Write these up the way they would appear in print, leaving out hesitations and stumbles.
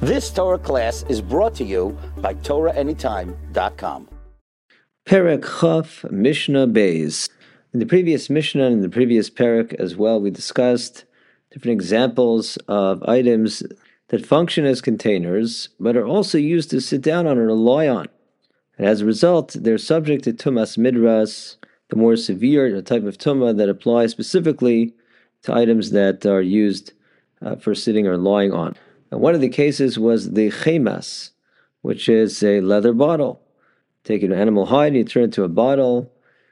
This Torah class is brought to you by TorahAnytime.com. Perek Chaf Mishnah Beis. In the previous Mishnah and in the previous Perek as well, we discussed different examples of items that function as containers, but are also used to sit down on or lie on. And as a result, they're subject to Tumas Midras, the more severe type of Tumah that applies specifically to items that are used for sitting or lying on. And one of the cases was the Chemas, which is a leather bottle. Take an animal hide and you turn it into a bottle.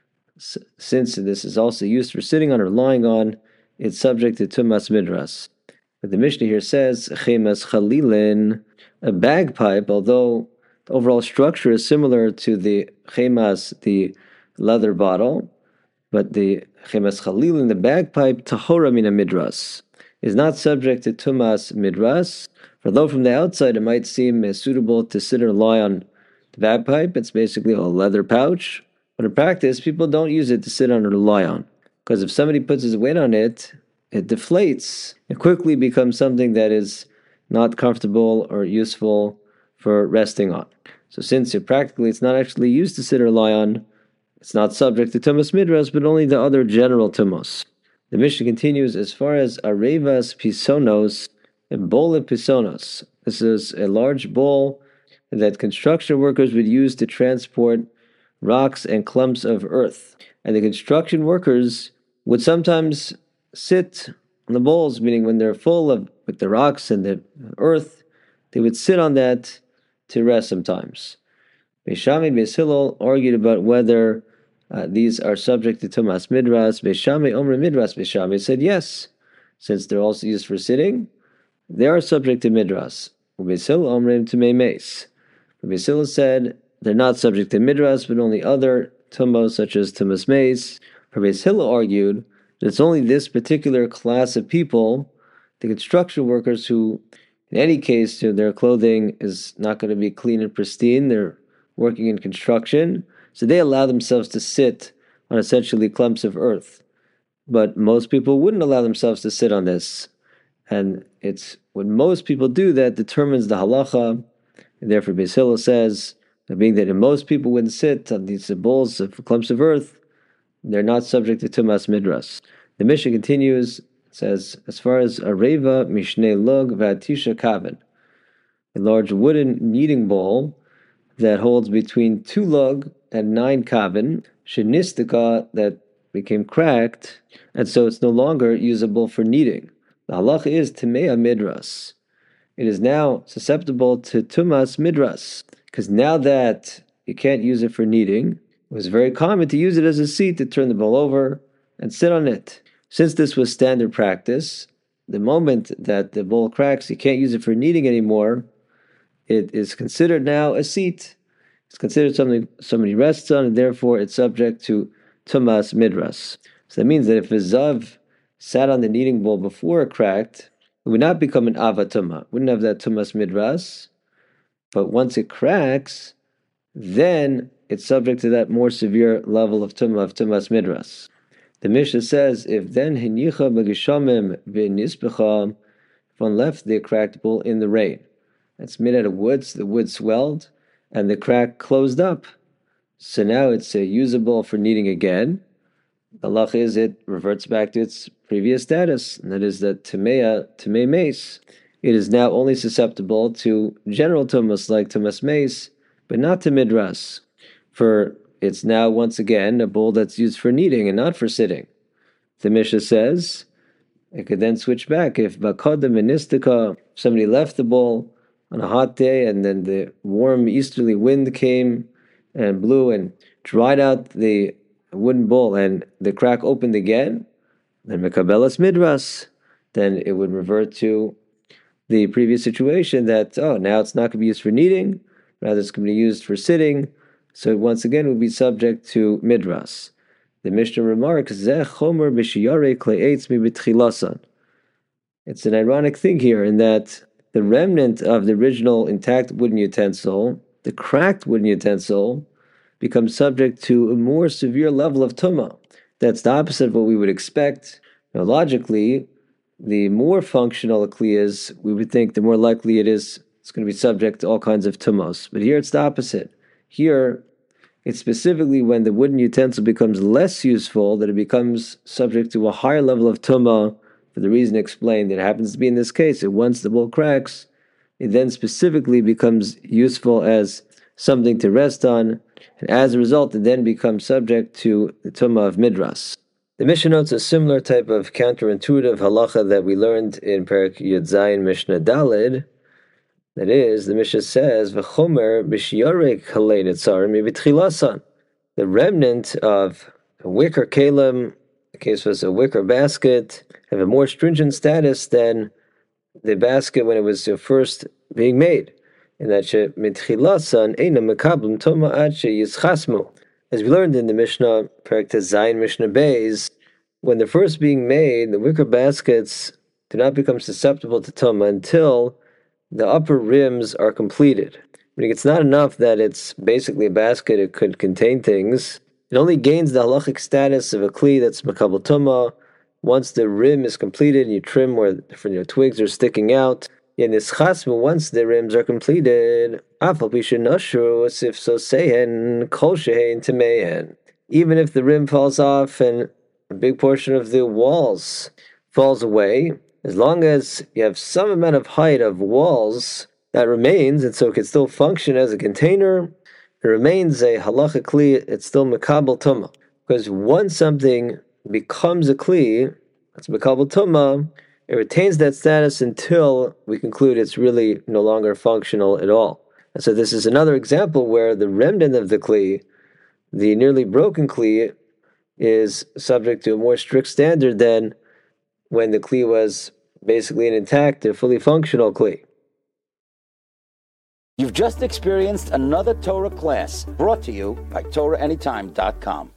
Since this is also used for sitting on or lying on, it's subject to Tumas Midras. But the Mishnah here says, Chemas Chalilin, a bagpipe, although the overall structure is similar to the Chemas, the leather bottle, but the Chemas Chalilin, the bagpipe, Tahora Mina Midras, is not subject to Tumas Midras. For though from the outside it might seem suitable to sit or lie on the bagpipe, it's basically a leather pouch. But in practice, people don't use it to sit on or to lie on. Because if somebody puts his weight on it, it deflates. It quickly becomes something that is not comfortable or useful for resting on. So since it's not actually used to sit or lie on, it's not subject to Tumas Midras, but only the other general Tumos. The Mishnah continues, as far as Arevas Pisonos, a bowl of Pisonos. This is a large bowl that construction workers would use to transport rocks and clumps of earth. And the construction workers would sometimes sit on the bowls, meaning when they're full with the rocks and the earth, they would sit on that to rest sometimes. Beis Shammai and Beis Hillel argued about whether these are subject to Tumas Midras. Beis Shammai Omer Midras. Beis Shammai said yes, since they're also used for sitting, they are subject to Midras. Beis Hillel Omer Tumei Meis. Beis Hillel said they're not subject to Midras, but only other Tumos such as Tumas Meis. Beis Hillel argued that it's only this particular class of people, the construction workers, who, in any case, their clothing is not going to be clean and pristine. They're working in construction, so they allow themselves to sit on essentially clumps of earth. But most people wouldn't allow themselves to sit on this. And it's what most people do that determines the halacha. And therefore, Beis Hillel says, being that most people wouldn't sit on these bowls of clumps of earth, they're not subject to Tumas Midras. The Mishnah continues, says, as far as Areva Mishnei Lug Vatisha Kaven, a large wooden kneading bowl that holds between 2 lug and 9 kaven, shenistika, that became cracked, and so it's no longer usable for kneading. The halacha is Timea Midras. It is now susceptible to Tumas Midras, because now that you can't use it for kneading, it was very common to use it as a seat to turn the bowl over and sit on it. Since this was standard practice, the moment that the bowl cracks, you can't use it for kneading anymore, it is considered now a seat. It's considered something somebody rests on, and therefore it's subject to Tumas Midras. So that means that if a Zav sat on the kneading bowl before it cracked, it would not become an Avatuma. Wouldn't have that Tumas Midras. But once it cracks, then it's subject to that more severe level of Tumas Midras. The Mishnah says, if then Hinicha Bagishamim V'nispecha, if one left the cracked bowl in the rain, it's made out of wood, so the wood swelled, and the crack closed up. So now it's usable for kneading again. The halacha is it reverts back to its previous status, and that is that Timei Meis. It is now only susceptible to general tumas like Tumas Meis, but not to Midras. For it's now once again a bowl that's used for kneading and not for sitting. The Mishnah says it could then switch back. If Bakodim Menistika, somebody left the bowl on a hot day, and then the warm easterly wind came and blew and dried out the wooden bowl, and the crack opened again, then Mekabelas Midras, then it would revert to the previous situation that, now it's not going to be used for kneading, rather it's going to be used for sitting, so once again it would be subject to Midras. The Mishnah remarks, Zeh chomer b'shiyarei klei eitz mi b'tchilasan. It's an ironic thing here in that the remnant of the original intact wooden utensil, the cracked wooden utensil, becomes subject to a more severe level of tumah. That's the opposite of what we would expect. Now, logically, the more functional a kli is, we would think the more likely it is it's going to be subject to all kinds of tumos. But here it's the opposite. Here, it's specifically when the wooden utensil becomes less useful that it becomes subject to a higher level of tumah, for the reason explained. It happens to be in this case that once the bowl cracks, it then specifically becomes useful as something to rest on, and as a result, it then becomes subject to the tumah of midras. The Mishnah notes a similar type of counterintuitive halacha that we learned in Perek Yud Zayin Mishnah Daled. That is, the Mishnah says, "V'chomer b'shiyarek halei netzarim b'tchilasan." The remnant of a wicker kalim, the case was a wicker basket, have a more stringent status than the basket when it was first being made. And that mitchilasan eina mekablim toma ad sheyischasmu. As we learned in the Mishnah, Perek Zayin Mishnah Beis, when they're first being made, the wicker baskets do not become susceptible to toma until the upper rims are completed. Meaning it's not enough that it's basically a basket, it could contain things. It only gains the halachic status of a kli that's makabel tumah once the rim is completed and you trim where different twigs are sticking out. In this chasmu, once the rims are completed, even if the rim falls off and a big portion of the walls falls away, as long as you have some amount of height of walls, that remains, and so it can still function as a container. It remains a halacha kli, it's still mekabel tumah. Because once something becomes a kli, it's mekabel tumah, it retains that status until we conclude it's really no longer functional at all. And so this is another example where the remnant of the kli, the nearly broken kli, is subject to a more strict standard than when the kli was basically an intact and fully functional kli. You've just experienced another Torah class brought to you by TorahAnytime.com.